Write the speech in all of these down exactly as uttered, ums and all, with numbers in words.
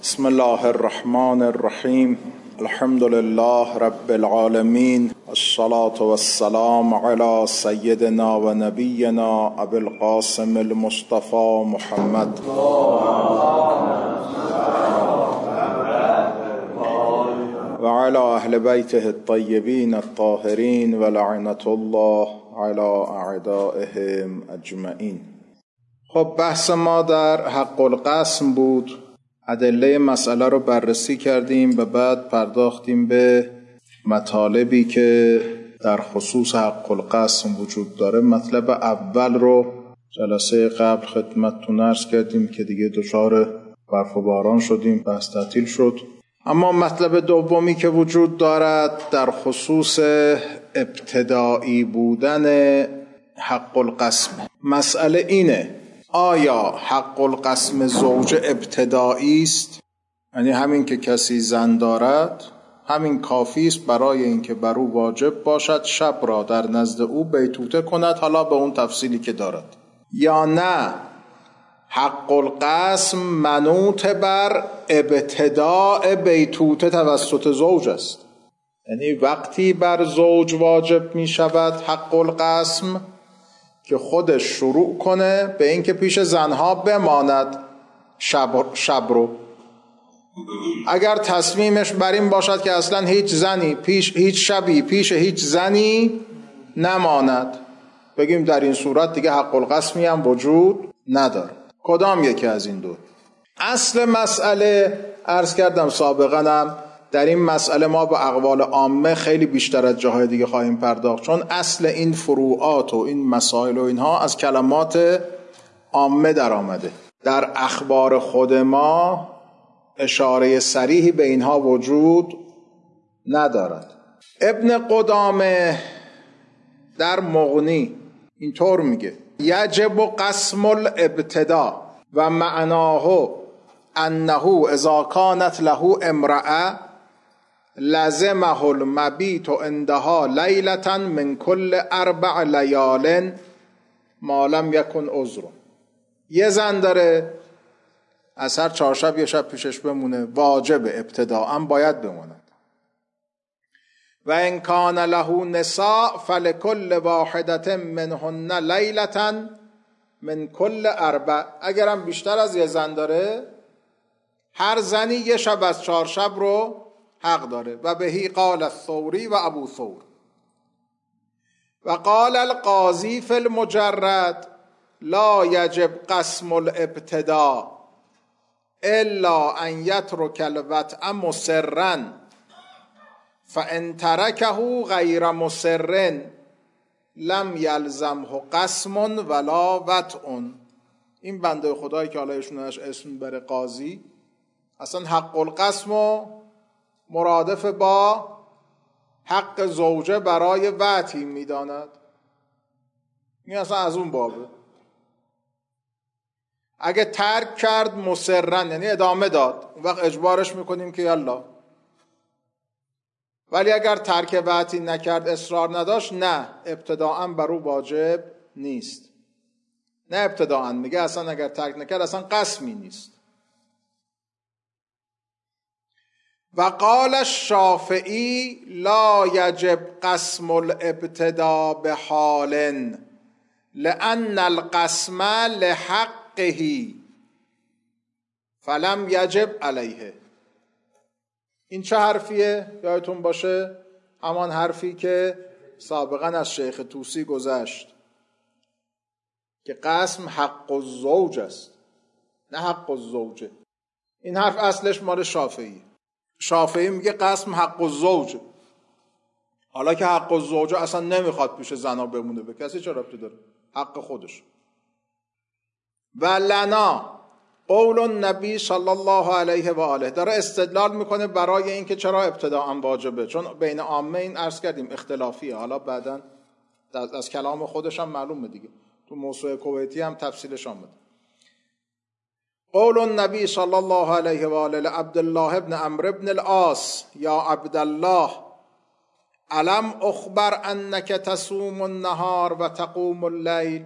بسم الله الرحمن الرحیم. الحمد لله رب العالمین، الصلاة والسلام علی سیدنا و نبینا ابی القاسم المصطفى محمد و علی اهل بیته الطیبین الطاهرین و لعنة الله علی اعدائهم اجمعین. خب بحث ما در حق القسم بود. ادله مسئله رو بررسی کردیم و بعد پرداختیم به مطالبی که در خصوص حق القسم وجود داره. مطلب اول رو جلسه قبل خدمتتون عرض کردیم که دیگه دچار برف و باران شدیم، بحث تعطیل شد. اما مطلب دومی که وجود دارد در خصوص ابتدایی بودن حق القسم. مسئله اینه: آیا حق القسم زوج ابتدایی است؟ یعنی همین که کسی زن دارد همین کافی است برای اینکه بر او واجب باشد شب را در نزد او بیتوته کند، حالا به اون تفصیلی که دارد، یا نه حق القسم منوط بر ابتداء بیتوته توسط زوج است؟ یعنی وقتی بر زوج واجب می شود حق القسم که خودش شروع کنه به اینکه پیش زنها بماند شب, شب رو. اگر تصمیمش بر این باشد که اصلا هیچ زنی پیش هیچ شبی پیش هیچ زنی نماند، بگیم در این صورت دیگه حق القسمی هم وجود نداره. کدام یکی از این دو؟ اصل مسئله عرض کردم سابقا هم در این مسئله ما با اقوال عامه خیلی بیشتر از جاهای دیگه خواهیم پرداخت، چون اصل این فروعات و این مسائل و اینها از کلمات عامه در آمده. در اخبار خود ما اشاره صریحی به اینها وجود ندارد. ابن قدامه در مغنی اینطور میگه: یجب قسم الابتدا و معناه انه اذا کانت له امرأه لزمه المبیت عندها لیلة من کل اربع لیال ما لم یکن عذر. یه زن داره، از هر چهار شب یه شب پیشش بمونه، واجب ابتداء باید بماند. و ان کان له نساء فلکل واحدة منهن لیلة من کل اربع. اگرم بیشتر از یه زن داره، هر زنی یه شب از چهار شب رو حق داره. و بهی قال الثوری و ابو ثور و قال القاضی فی المجرد لا یجب قسم الابتداء الا ان یترک الوطء مسرا فان ترکه غیر مسر لم یلزمه قسم ولا وطء. این بنده خدایی که حالا ایشون اسم بره قاضی، اصلا حق القسم و مرادف با حق زوجه برای وطئی میداند. این اصلا از اون بابه. اگه ترک کرد مسرن یعنی ادامه داد، اون وقت اجبارش میکنیم که یلا. ولی اگر ترک وطئی نکرد، اصرار نداشت، نه، ابتداءً بر او واجب نیست. نه ابتداءً، میگه اصلا اگر ترک نکرد اصلا قسمی نیست. و قال الشافعی لا یجب قسم الابتداء بحال لأن القسم لحقه فلم یجب علیه. این چه حرفیه؟ یادتون باشه همان حرفی که سابقا از شیخ طوسی گذشت که قسم حق الزوج است نه حق الزوجه. این حرف اصلش مال شافعی. شافعی میگه قسم حق الزوج، حالا که حق الزوج اصلا نمیخواد پیش زنا بمونه، به کسی چه ربطی داره؟ حق خودش. و لنا قول النبی صلی الله علیه و آله، داره استدلال میکنه برای اینکه چرا ابتداء واجبه، چون بین عامه این عرض کردیم اختلافیه. حالا بعداً از کلام خودش هم معلومه دیگه، تو موسوعه کویتی هم تفصیلش آمده. قول النبی صلی الله علیه و آله لعبد الله ابن عمرو ابن العاص یا عبد الله علم اخبر انک تصوم النهار و تقوم اللیل.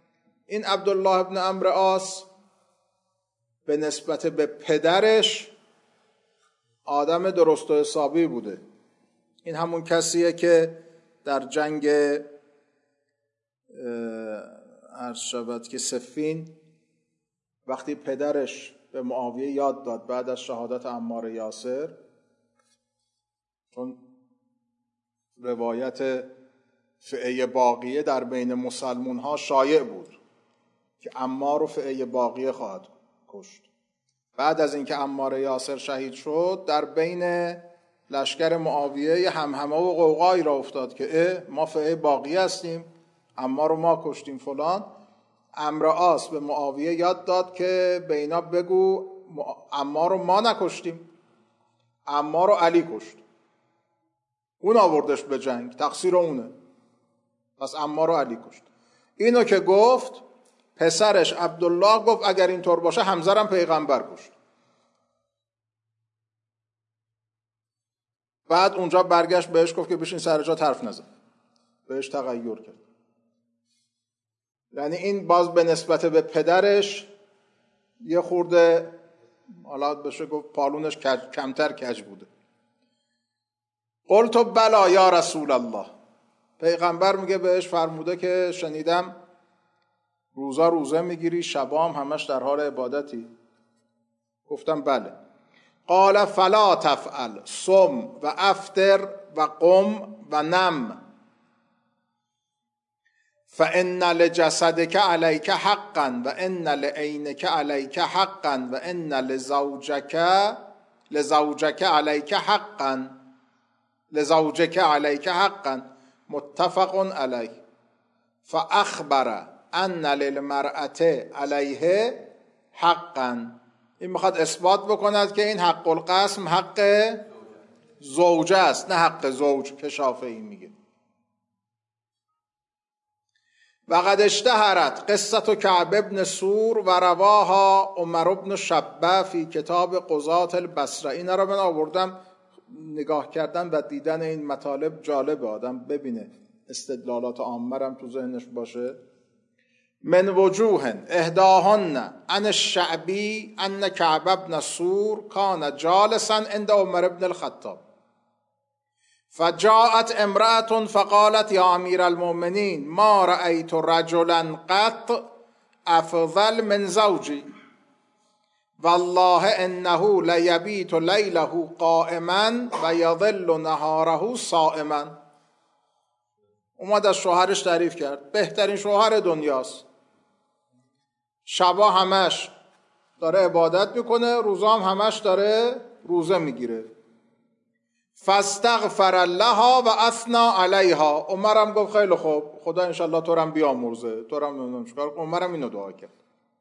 این عبدالله ابن عمرو عاص به نسبت به پدرش آدم درست و حسابی بوده. این همون کسیه که در جنگ عرض شود که صفین وقتی پدرش به معاویه یاد داد بعد از شهادت عمار یاسر، چون روایت فئه باقیه در بین مسلمون ها شایع بود که عمار و فئه باقیه خواهد کشت، بعد از اینکه عمار یاسر شهید شد در بین لشکر معاویه یه همهمه و قوقایی را افتاد که ما فئه باقیه هستیم، عمار رو ما کشتیم فلان. عمرو عاص به معاویه یاد داد که به اینا بگو عمار رو ما نکشتیم، عمار رو علی کشت، اون آوردش به جنگ، تقصیر اونه، پس عمار رو علی کشت. اینو که گفت پسرش عبدالله گفت اگر اینطور باشه حمزه هم پیغمبر کشت. بعد اونجا برگشت بهش گفت که بشین سر جات حرف نزن، بهش تغییر کرد. یعنی این باز به نسبت به پدرش یه خورده حالا بشه گفت پالونش کج، کمتر کج بوده. قلت بلا یا رسول الله، پیغمبر میگه بهش فرموده که شنیدم روزا روزه میگیری، شبام همش در حال عبادتی. گفتم بله. قال فلا تفعل، صم و افطر و قم و نم، فان لجسدک علیک حقا و ان لعینک علیک حقا و ان لزوجک لزوجک علیک حقا لزوجک علیک حقا متفق علیه. فاخبر ان للمرأة علیه حقا. این میخواد اثبات بکند که این حق القسم حق زوجه است نه حق زوج که شافعی میگه. و قد اشتهرت قصة کعب ابن سور و رواها عمر ابن شبه فی کتاب قضاة البصره. این را من آوردم، نگاه کردن و دیدن این مطالب جالب، آدم ببینه استدلالات عامرم تو ذهنش باشه. من وجوه اهداهن عن الشعبی ان کعب ابن سور کان جالسا عند عمر ابن الخطاب فجاءت امرأة فقالت یا امیر المؤمنین ما رأیت رجلا قط افضل من زوجی والله انه لیبیت لیله قائما و یظل نهاره صائما. اومد از شوهرش تعریف کرد، بهترین شوهر دنیاست، شبا همش داره عبادت میکنه، روزا هم همش داره روزه میگیره. فاستغفر لها و اثنا علیها. عمرم گفت خیلی خوب، خدا انشالله تو رم بیامرزه، تو رم نمیدونم چیکار. عمرم اینو دعا کرد.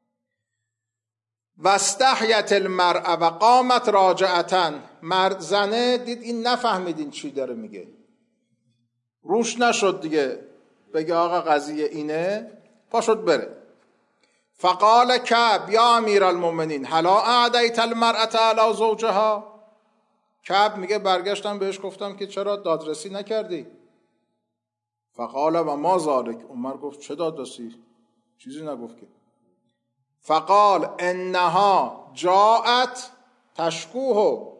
واستحیت المرأة و قامت راجعتا. مرد زنه دید این نفهمیدین چی داره میگه، روش نشد دیگه بگه آقا قضیه اینه، پاشد بره. فقال کعب یا امیر المؤمنین هلا اعدیت المرأة علی زوجها. کعب میگه برگشتم بهش گفتم که چرا دادرسی نکردی؟ فقال و ما ذالک. عمر گفت چه دادرسی؟ چیزی نگفت که. فقال انها جاءت تشکوه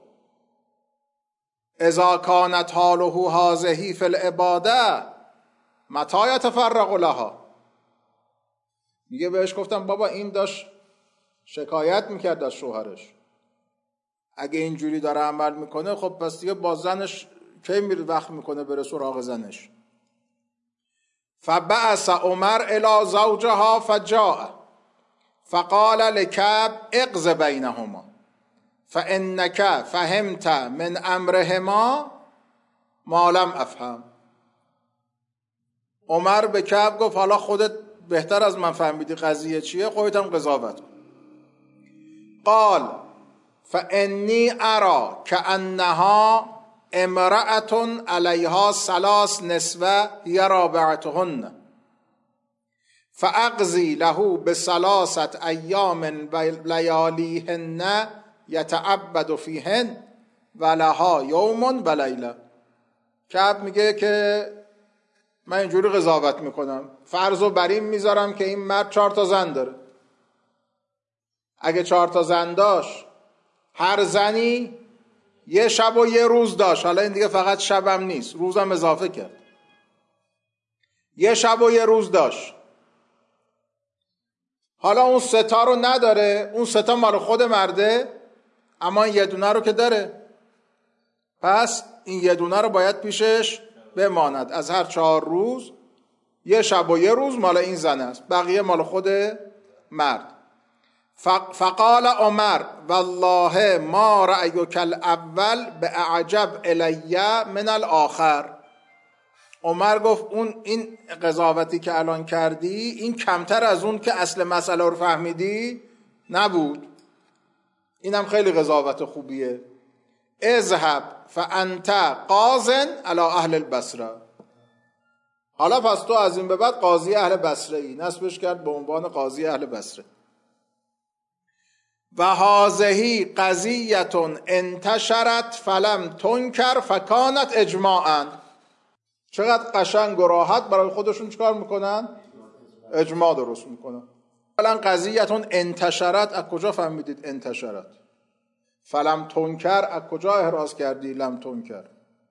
اذا كانت حاله هذه في العباده متى يتفرغ لها. میگه بهش گفتم بابا این داشت شکایت میکرد از شوهرش، اگه اینجوری داره عمل میکنه خب پس دیگه با زنش کی میره وقت میکنه بره سراغ زنش. فبعث عمر الى زوجها فجاء فقال لكعب اقض بینهما فانك فهمت من امرهما ما لم افهم. عمر به کعب گفت حالا خودت بهتر از من فهمیدی قضیه چیه، خودت هم قضاوت کن. قال فانی ارى كأنها امرأة علیها ثلاث نسوة هي رابعتهن فاقضی له بثلاثة ایام لیالیهن یتعبد فیهن ولها یوم و لیله. کعب میگه که من اینجوری قضاوت میکنم، فرض و بر این میذارم که این مرد چهار تا زن داره، اگه چهار تا زن داشت هر زنی یه شب و یه روز داشت. حالا این دیگه فقط شبم نیست، روزم اضافه کرد. یه شب و یه روز داشت. حالا اون ستا رو نداره، اون ستا مال خود مرده، اما این یه دونه رو که داره. پس این یه دونه رو باید پیشش بماند. از هر چهار روز یه شب و یه روز مال این زن است، بقیه مال خود مرد. فقال عمر والله ما رأیک الاول باعجب الی من الاخر. عمر گفت اون این قضاوتی که الان کردی این کمتر از اون که اصل مسئله رو فهمیدی نبود. اینم خیلی قضاوت خوبیه. اذهب فانت قاض علی اهل البصره. حالا پس تو از این به بعد قاضی اهل بصره ای. نسبش کرد به عنوان قاضی اهل بصره. و هذه قضیه انتشرت فلم تنکر فکانت اجماعا. چقدر قشنگ و راحت برای خودشون چیکار میکنن؟ اجماع درست میکنن. فلان قضیه انتشرت، از کجا فهمیدید انتشرت؟ فلم تنکر، از کجا احراز کردی لم تنکر؟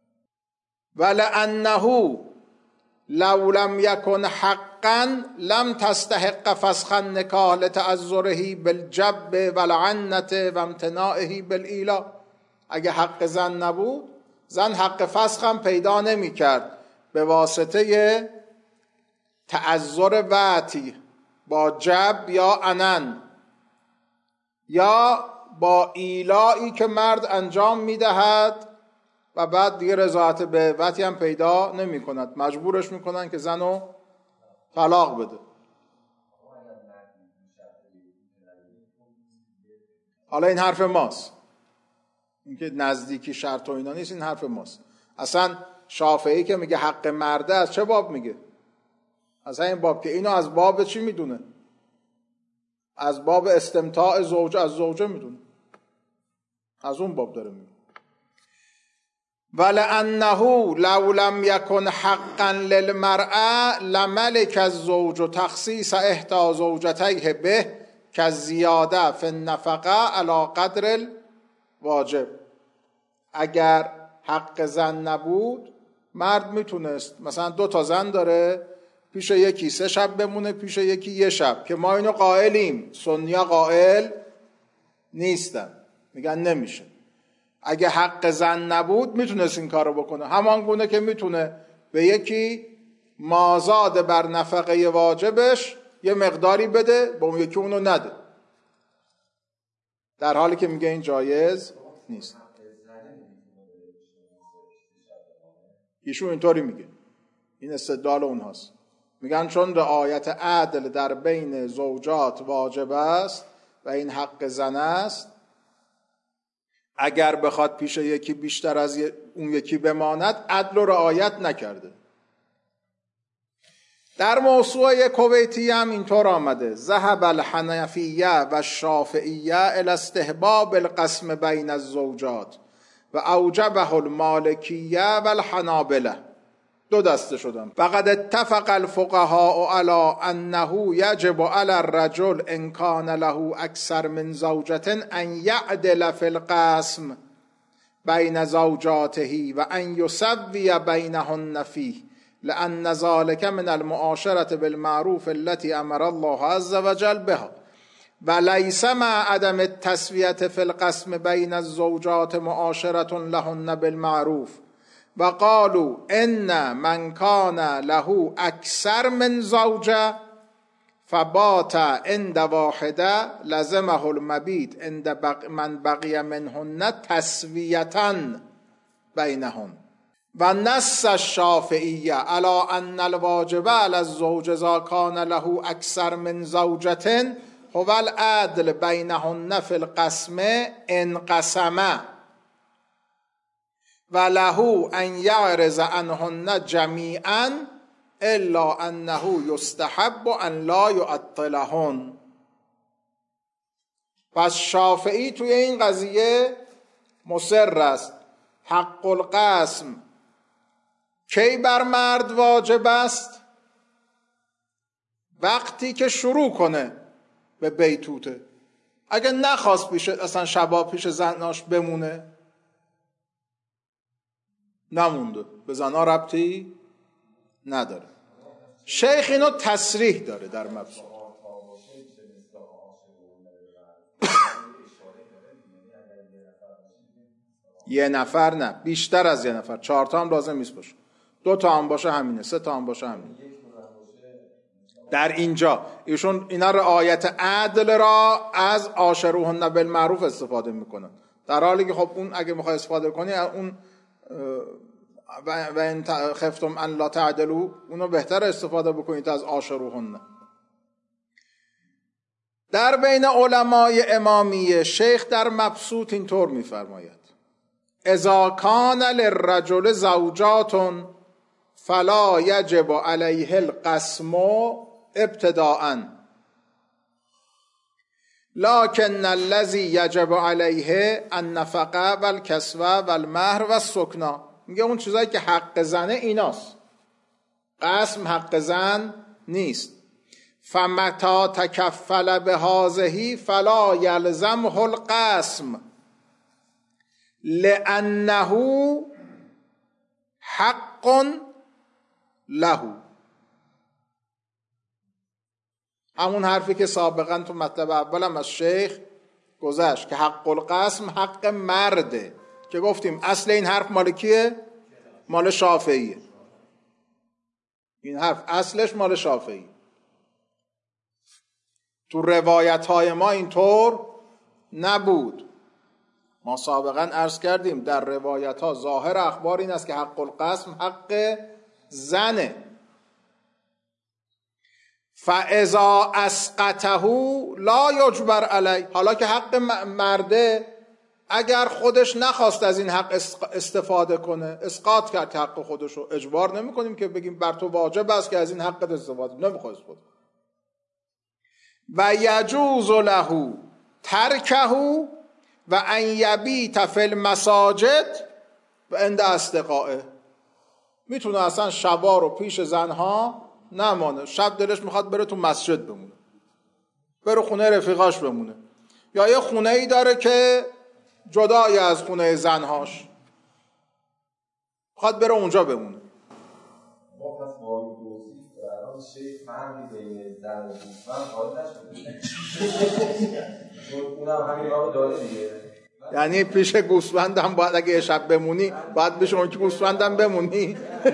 ولانه لو لم یکن حقا لم تستحق فسخ النکاح لتعذره بالجب والعنة و امتناعه بالایلا. اگه حق زن نبود، زن حق فسخ هم پیدا نمی کرد به واسطه تعذر وعتی با جب یا عنن یا با ایلایی که مرد انجام می دهد و بعد دیگه رضایت به وطی هم پیدا نمی کند، مجبورش می کنن که زنو طلاق بده. حالا این حرف ماست، این که نزدیکی شرط و اینا نیست، این حرف ماست. اصلا شافعی که میگه حق مرده از چه باب میگه؟ از این باب که اینو از باب چی میدونه؟ از باب استمتاع زوجه از زوجه میدونه، از اون باب داره میگه. ولانه لو لم یکن حقا للمرأة لملک الزوج تخصیص احدى زوجتیه به کالزیاده فی النفقه علی قدر الواجب. اگر حق زن نبود، مرد میتونست مثلا دو تا زن داره، پیش یکی سه شب بمونه، پیش یکی یه شب، که ما اینو قائلیم، سنیا قائل نیستن، میگن نمیشه. اگه حق زن نبود میتونست این کارو بکنه، همان گونه که میتونه به یکی مازاد بر نفقه واجبش یه مقداری بده، به اون یکی اونو نده، در حالی که میگه این جایز نیست. ایشون اینطوری میگه، این استدلال اونهاست. میگن چون رعایت عدل در بین زوجات واجب است و این حق زن است، اگر بخواد پیش یکی بیشتر از اون یکی بماند، عدل و رعایت نکرده. در موسوعه کویتی هم اینطور آمده: ذهب الحنفیه و الشافعیه الی استحباب القسم بین الزوجات و اوجبه المالکیه و الحنابله. دو دسته شدن. فقد اتفق الفقهاء علی انه یجب علی الرجل ان کان له اکثر من زوجة ان یعدل فی القسم بین زوجاته و ان یسوی بینهن فیه، لأن ذلك من المعاشرة بالمعروف التي امر الله عز وجل بها وليس مع عدم التسوية في القسم بين الزوجات معاشرة لهن بالمعروف. وقالوا ان من كان له اكثر من زوجة فبات عند واحدة لزمه المبيت عند من بقي منهن تسوية بينهن. و نص الشافعیه علی ان الواجب علی الزوج اذا کان له اکثر من زوجة هو العدل بینهن فی القسم انقسم و له ان یعرض عنهن جمیعا الا انه یستحب ان لا یعطلهن. پس شافعی توی این قضیه مصر است. حق القسم کی بر مرد واجب است؟ وقتی که شروع کنه به بیتوته. اگه نخواست پیش اصلا شبا پیش زناش بمونه، نمونده، به زنا ربطی نداره. شیخ اینو تصریح داره در مبسوط. یه نفر نه، بیشتر از یه نفر، چهار تا هم لازم نیست باشه، دو تا هم باشه همینه، سه تا هم باشه همینه. در اینجا ایشون اینا رعایت عدل را از عاشروهن بالمعروف استفاده میکنن، در حالی که خب اون اگه میخوای استفاده کنی اون و ان خفتم ان لا تعدلوا اونو بهتر استفاده بکنید از عاشروهن. در بین علمای امامیه شیخ در مبسوط اینطور میفرماید: اذا کان للرجل زوجات فلا یجب علیه القسم ابتداء لكن الذي یجب علیه النفقه والکسوه والمهر والسکنا. میگه اون چیزایی که حق زنه ایناست، قسم حق زن نیست. فمتا تکفل بهذه فلا یلزمه القسم لانه حق له. همون حرفی که سابقا تو مطلب اولم از شیخ گذشت که حق القسم حق مرده، که گفتیم اصل این حرف مال کیه؟ مال شافعیه. این حرف اصلش مال شافعی. تو روایت های ما اینطور نبود. ما سابقا عرض کردیم در روایت ها ظاهر اخبار این است که حق القسم حق زنه. فاذا اسقطه لا یجبر علی. حالا که حق مرده، اگر خودش نخواست از این حق استفاده کنه، اسقاط کرد حق خودشو، اجبار نمی کنیم که بگیم بر تو واجب است که از این حق استفاده نمیخواد استفاده. و یجوز له ترکه و ان یبیت فی المساجد و عند استقائه. میتونه اصلا شبا رو پیش زنها نمانه، شب دلش میخواد بره تو مسجد بمونه، بره خونه رفیقاش بمونه، یا یه خونه ای داره که جدای از خونه زنهاش، میخواد بره اونجا بمونه. ما پس با این توصیف برای شیخ فرقی بین زن و گوسفند قائل نشده. اونم همین راه داره دیگه. یعنی پیش گوسفندم باید اگه شب بمونی باید پیش اون که گوسفندم بمونی.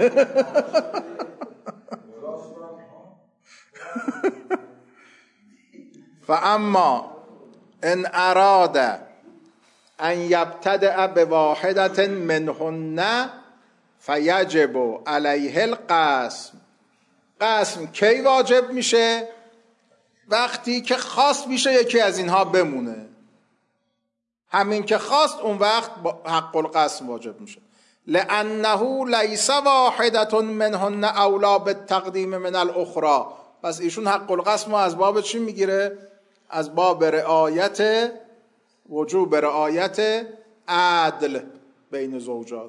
فاما ان اراد ان یبتدع بواحدة منهن فیجب علیه القسم. قسم کی واجب میشه؟ وقتی که خواست میشه یکی از اینها بمونه. همین که خواست اون وقت حق القسم واجب میشه. لانه لیس واحدة منهن اولا بالتقدیم من الاخرى. پس ایشون حق القسم از باب چی میگیره؟ از باب رعایت وجوب رعایت عدل بین زوجات.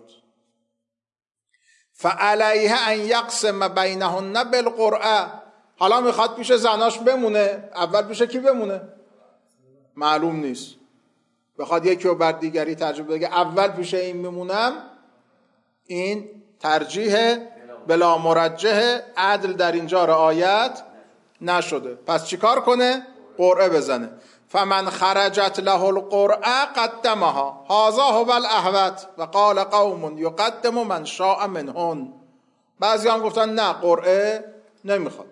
فعلیه ان یقسم بینهن بالقرعه. حالا میخواد پیش زناش بمونه، اول پیش کی بمونه؟ معلوم نیست. بخواد یکی رو بر دیگری ترجیح بده اول پیش این میمونم، این ترجیح بلا مرجح عدل در اینجا رعایت نشده. پس چیکار کنه؟ قرعه بزنه. فمن خرجت له القرعه قدمها هذا هو الاحوط و قال قوم یقدم من شاء منهن. بعضی هم گفتن نه، قرعه نمیخواد،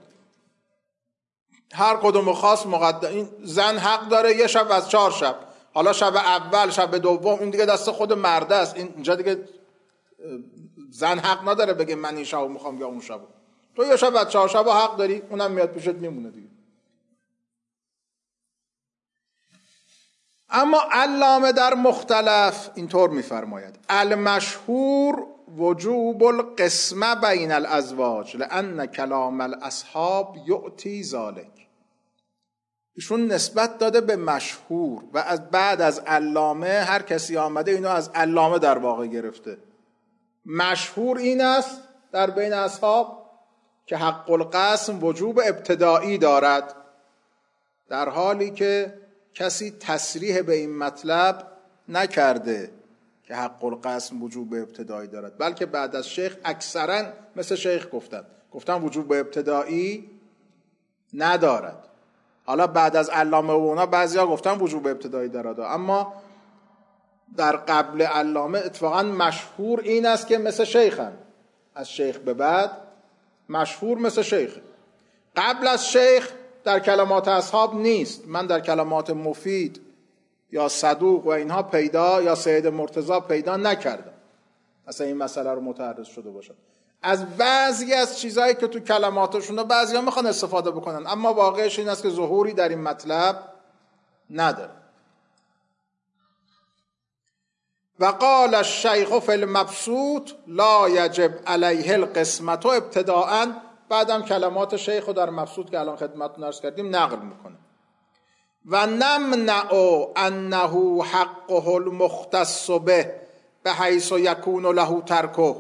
هر کدوم خاص مقدم. این زن حق داره یه شب از چهار شب، حالا شب اول شب دوم این دیگه دست خود مرده است. اینجا دیگه زن حق نداره بگه من این شب میخوام یا اون شب. تو یه شب از چهار شب حق داری، اونم میاد پیشت میمونه دیگه. اما علامه در مختلف اینطور میفرماید: المشهور وجوب القسمه بین الازواج لان کلام الاصحاب یعطی ذلک. ایشون نسبت داده به مشهور و از بعد از علامه هر کسی آمده اینو از علامه در واقع گرفته. مشهور این است در بین اصحاب که حق القسم وجوب ابتدایی دارد، در حالی که کسی تصریح به این مطلب نکرده که حق القسم وجوب ابتدایی دارد، بلکه بعد از شیخ اکثرا مثل شیخ گفتن گفتن وجوب ابتدایی ندارد. حالا بعد از علامه و اونا بعضیا گفتن وجوب ابتدایی دارد، اما در قبل علامه اتفاقا مشهور این است که مثل شیخن. از شیخ به بعد مشهور مثل شیخ. قبل از شیخ در کلمات اصحاب نیست. من در کلمات مفید یا صدوق و اینها پیدا یا سید مرتضی پیدا نکردم اصلا این مسئله رو متعرض شده باشم. از بعضی از چیزهایی که تو کلماتشون بعضی ها میخوان استفاده بکنن، اما واقعش این است که ظهوری در این مطلب نداره. و قال الشیخ فی المبسوط لا یجب علیه القسمت ابتداء. بعدم کلمات شیخ رو در مبسوط که الان خدمتتون عرض کردیم نقل میکنه. و نمنع انه حقه المختص به بحیث یکون له ترکه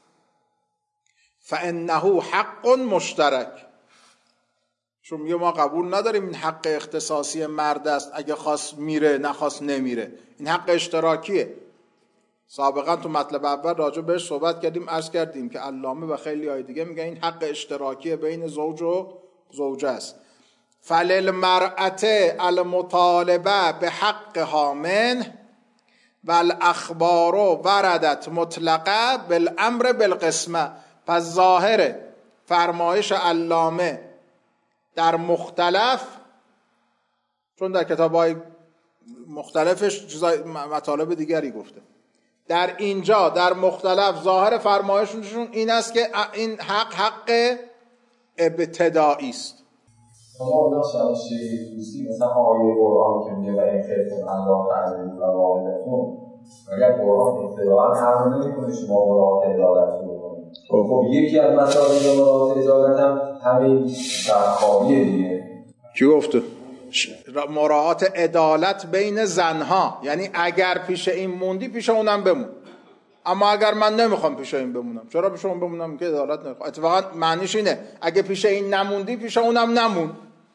فانه حق مشترک. چون میگه ما قبول نداریم این حق اختصاصی مرد است، اگه خواست میره نخواست نمیره. این حق اشتراکیه. سابقا تو مطلب اول راجع بهش صحبت کردیم، عرض کردیم که علامه و خیلی های دیگه میگن این حق اشتراکی بین زوج و زوجه است. فللمرأة المطالبه به حقها منه و الاخبار وردت مطلقه بالامر بالقسمه. پس ظاهر فرمایش علامه در مختلف، چون در کتاب‌های مختلفش چیزای مطالب دیگری گفته، در اینجا در مختلف ظاهر فرمایششون این است که این حق حق ابتدایی است. شما اونا شمشی دوستی مثلا آیه قرآن که میگه و این خیفتون الله تعالی و واحدتون، اگر قرآن ابتداعا هم نمی‌کنه شما مراعات عدالت رو کنید. خب یکی از مسائل مراعات عدالت هم همین شرخواهیه دیگه. کی گفته؟ مراعات عدالت بین زنها، یعنی اگر پیش این موندی پیش اونم بمون، اما اگر من نمیخوام پیش این بمونم، چرا پیش اون بمونم که عدالت نمیخوام؟ اتفاقا معنیش اینه اگه پیش این نموندی پیش اونم نمون.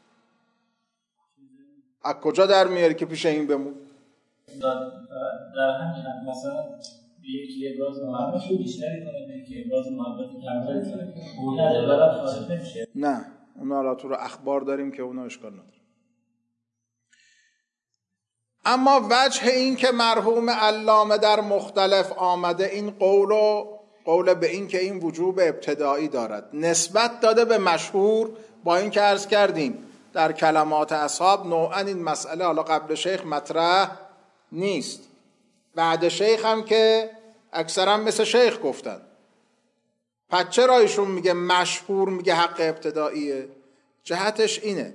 از کجا در میاری که پیش این بمون؟ در همین مثلا یکی ابراز محبت رو بیشتری کنه که ابراز محبت کمتری کنه، اون از عدالت خارج نمیشه. نه، اونا را تو رو اخبار داریم که اونا اشکال نداره. اما وجه این که مرحوم علامه در مختلف آمده این قول و قول به این که این وجوب ابتدایی دارد نسبت داده به مشهور، با این که عرض کردیم در کلمات اصحاب نوعا این مسئله حالا قبل شیخ مطرح نیست، بعد شیخ هم که اکثرا مثل شیخ گفتن. پس چرا ایشون میگه مشهور میگه حق ابتداییه؟ جهتش اینه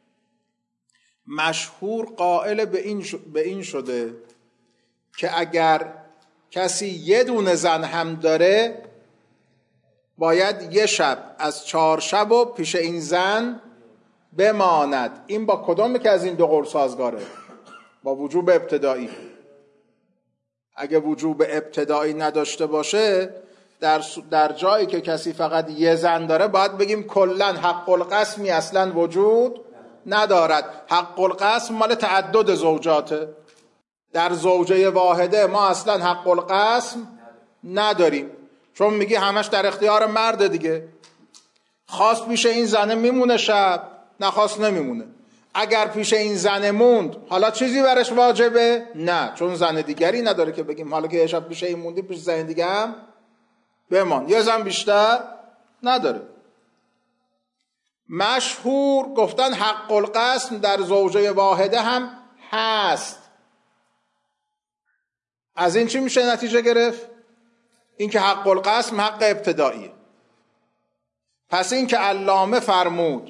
مشهور قائل به این, ش... به این شده که اگر کسی یه دونه زن هم داره باید یه شب از چهار شب و پیش این زن بماند. این با کدوم که از این دو قول سازگاره؟ با وجوب ابتدایی. اگه وجوب ابتدایی نداشته باشه در, در جایی که کسی فقط یه زن داره باید بگیم کلن حق القسمی اصلا وجود ندارد. حق القسم مال تعدد زوجاته. در زوجه واحده ما اصلا حق القسم نداریم، چون میگی همش در اختیار مرد دیگه. خواست پیش این زنه میمونه شب، نخواست نمیمونه. اگر پیش این زنه موند حالا چیزی برش واجبه؟ نه، چون زن دیگری نداره که بگیم حالا که یه شب پیش این موندی پیش زن دیگه هم بمان. یه زن بیشتر نداره. مشهور گفتن حق القسم در زوجه واحده هم هست. از این چی میشه نتیجه گرفت؟ این که حق القسم حق ابتداییه. پس این که علامه فرمود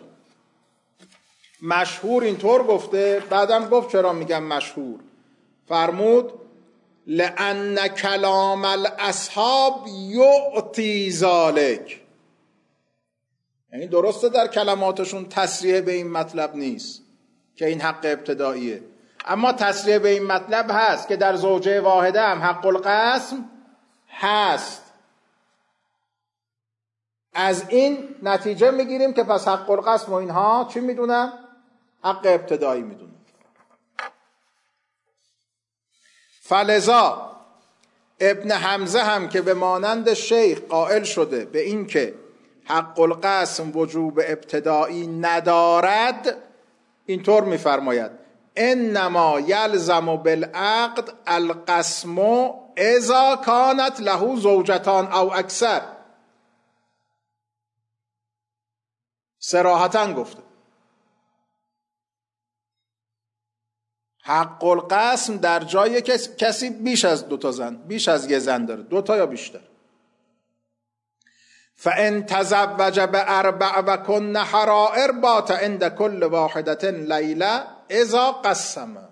مشهور اینطور گفته، بعدم گفت چرا میگم مشهور، فرمود لأن کلام الاصحاب یعطی ذالک. یعنی درسته در کلماتشون تصریح به این مطلب نیست که این حق ابتداییه، اما تصریح به این مطلب هست که در زوجه واحده هم حق القسم هست. از این نتیجه میگیریم که پس حق القسم و اینها چی میدونن؟ حق ابتدایی میدونن. فلذا ابن حمزه هم که به مانند شیخ قائل شده به این که حق القسم وجوب ابتدایی ندارد، اینطور میفرماید انما یلزم بالعقد القسم اذا کانت له زوجتان او اکثر. صراحتاً گفته حق القسم در جای کسی بیش از دو تا زن، بیش از یه زن داره، دو تا یا بیشتر. فان تزوج باربع و کن حرائر بات عند كل واحدة لیله اذا قسم.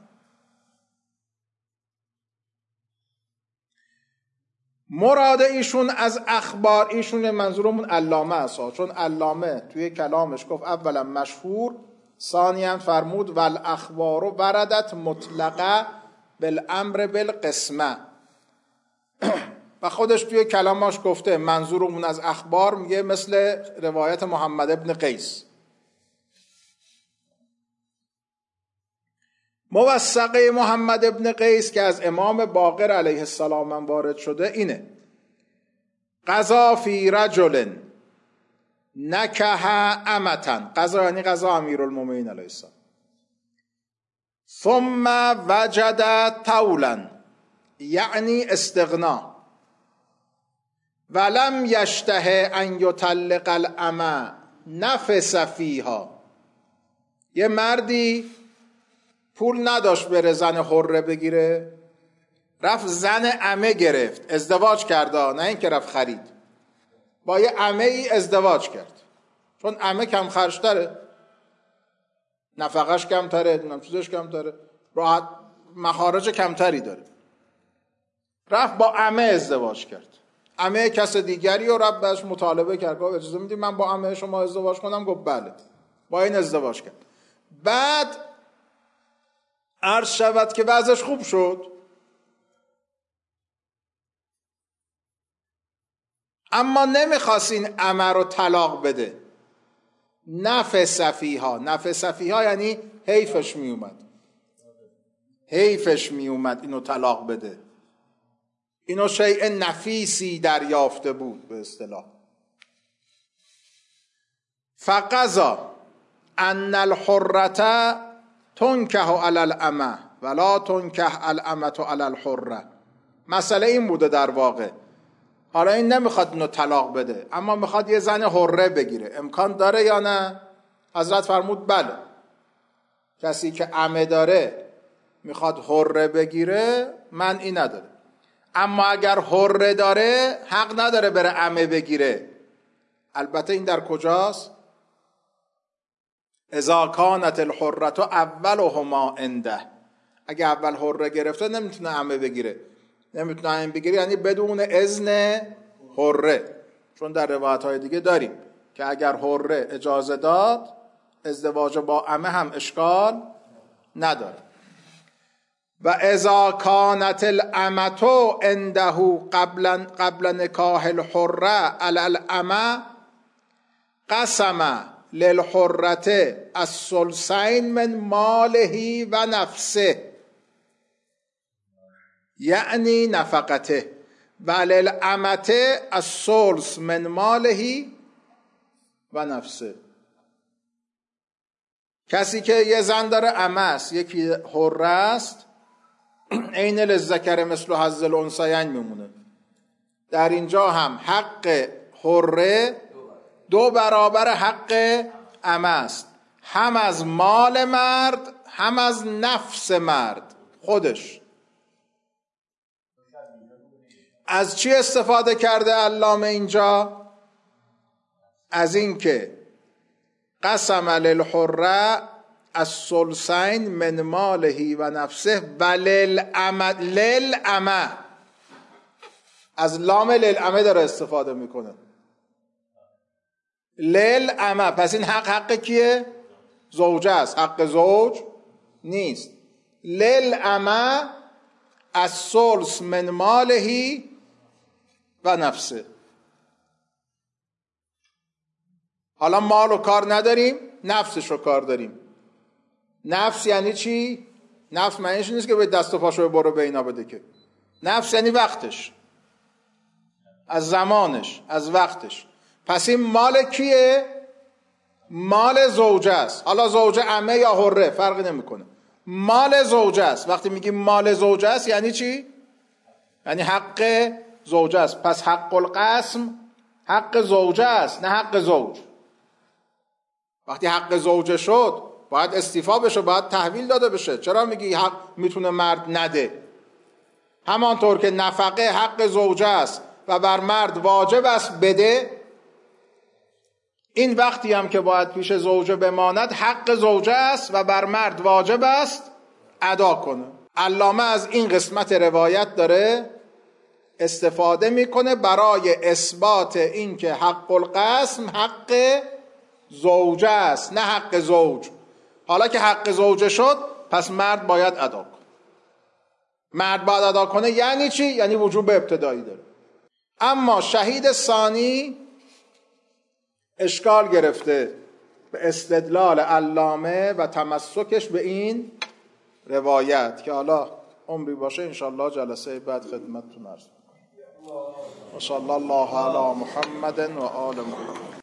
مراد ایشون از اخبار، ایشون منظورمون علامه است، چون علامه توی کلامش گفت اولا مشهور، ثانیاً فرمود والاخبار وردت مطلقه بالامر بالقسمه. و خودش توی کلامش گفته منظورمون از اخبار میگه مثل روایت محمد ابن قیس. موثقه محمد ابن قیس که از امام باقر علیه السلام هم وارد شده اینه: قضا فی رجل نکح امتن، قضا یعنی قضا امیرالمومنین علیه السلام، ثم وجد طولا یعنی استغنا، ولم یشته ان یطلق الامه نفس فیها. یه مردی پول نداشت بره زن حره بگیره، رفت زن عمه گرفت، ازدواج کرد، نه اینکه رفت خرید، با یه عمه ای ازدواج کرد، چون عمه کم خرج‌تره، نفقش کمتره، دونم چیزش کمتره، راحت مخارج کمتری داره. رفت با عمه ازدواج کرد، عمه کس دیگری و رفت بهش مطالبه کرد، گفت اجازه میدی من با عمه شما ازدواج کنم؟ گفت بله، با این ازدواج کرد. بعد عرض شود که وضعش خوب شد، اما نمیخواست این عمه رو طلاق بده. نفس فیها، نفس فیها یعنی حیفش میومد، حیفش میومد اینو طلاق بده، اینو شیء نفیسی دریافته بود به اصطلاح. فقضا ان الحرة تنکح علی الامه ولا تنکح الامه علی الحره. مسئله این بوده در واقع. حالا این نمیخواد اینو طلاق بده، اما میخواد یه زن حره بگیره، امکان داره یا نه؟ حضرت فرمود بله، کسی که عمه داره میخواد حره بگیره منعی نداره، اما اگر حره داره حق نداره بره عمه بگیره. البته این در کجاست؟ اذا کانت الحرة اولهما عنده. اگه اول حره گرفته نمیتونه عمه بگیره، نمیتونه عمه بگیره یعنی بدون اذن حره، چون در روایت های دیگه داریم که اگر حره اجازه داد ازدواج با عمه هم اشکال نداره. و اذا کانت الامه عنده قبل قبل نکاح الحره علی الامه قسم للحرة الثلثین من ماله و نفسه، یعنی نفقته، و للامة الثلث من ماله و نفسه. کسی که یه زن داره عمه است، یکی حره است، عین للذکر مثل حظ الانثیین میمونه. در اینجا هم حق حره دو برابر حق عمه است، هم از مال مرد هم از نفس مرد خودش. از چی استفاده کرده علامه اینجا؟ از این که قسم للحره الثلثین من ماله و نفسه و للامه، للامه از لام للامه داره استفاده میکنه، للامه. پس این حق حق کیه؟ زوجه است، حق زوج نیست. للامه الثلث من ماله و نفسه. حالا مال رو کار نداریم، نفسش رو کار داریم. نفس یعنی چی؟ نفس معنیش نیست که به دست و پاشو برو به اینا بده، که نفس یعنی وقتش. از زمانش، از وقتش. پس این مال کیه؟ مال زوجه است. حالا زوجه عمه یا حره فرقی نمیکنه، مال زوجه است. وقتی میگیم مال زوجه است یعنی چی؟ یعنی حق زوجه است. پس حق القسم حق زوجه است، نه حق زوج. وقتی حق زوجه شد باید استیفا بشه، باید تحویل داده بشه. چرا میگی حق میتونه مرد نده؟ همانطور که نفقه حق زوجه است و بر مرد واجب است بده، این وقتی هم که باید پیش زوجه بماند حق زوجه است و بر مرد واجب است ادا کنه. علامه از این قسمت روایت داره استفاده میکنه برای اثبات این که حق القسم حق زوجه است، نه حق زوج. حالا که حق زوجه شد پس مرد باید ادا کنه. مرد باید ادا کنه یعنی چی؟ یعنی وجوب ابتدایی داره. اما شهید ثانی اشکال گرفته به استدلال علامه و تمسکش به این روایت که حالا عمری باشه انشالله جلسه بعد خدمتتون عرض می‌کنم. و صلی الله علی محمد و آل محمد.